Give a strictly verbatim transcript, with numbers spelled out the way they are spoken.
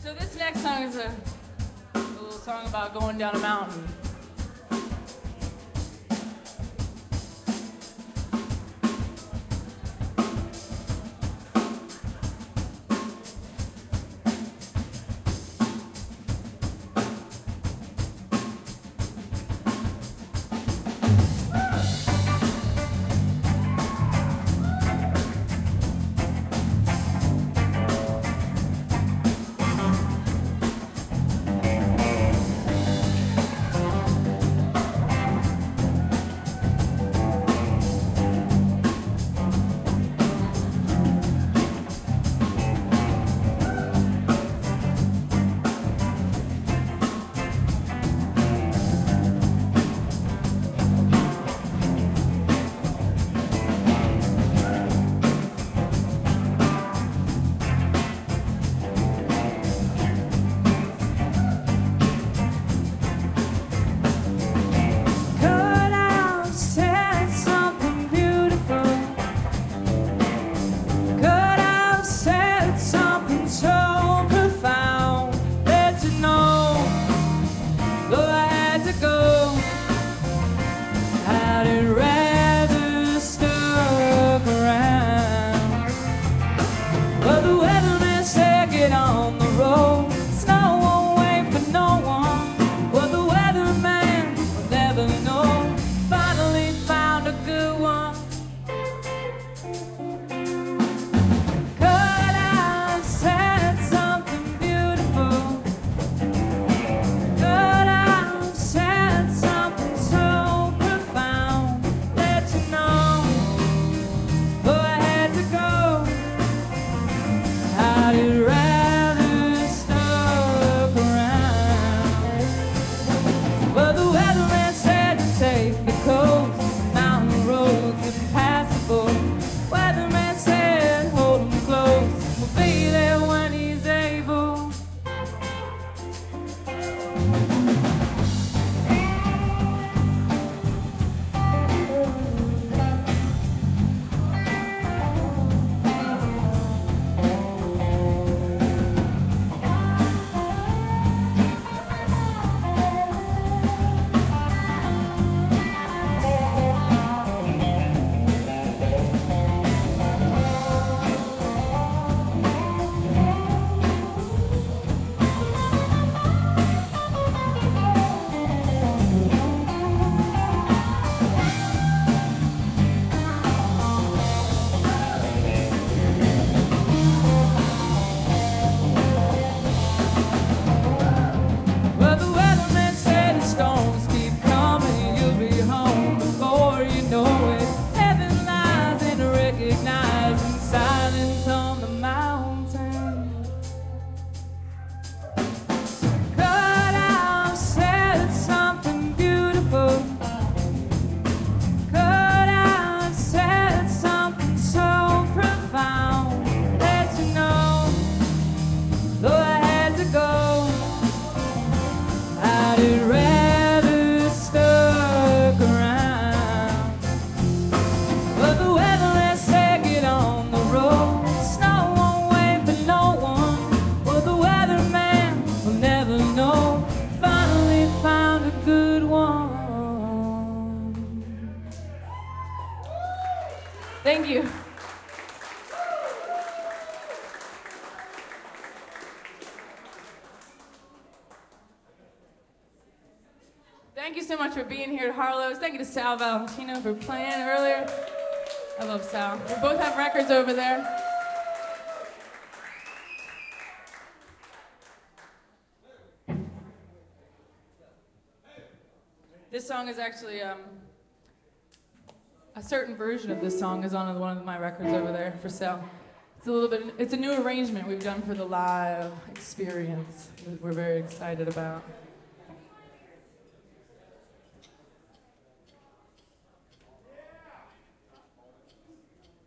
So this next song is a, a little song about going down a mountain. Thank you. Thank you so much for being here at Harlow's. Thank you to Sal Valentino for playing earlier. I love Sal. We both have records over there. This song is actually, um, a certain version of this song is on one of my records over there for sale. It's a little bit, it's a new arrangement we've done for the live experience that we're very excited about.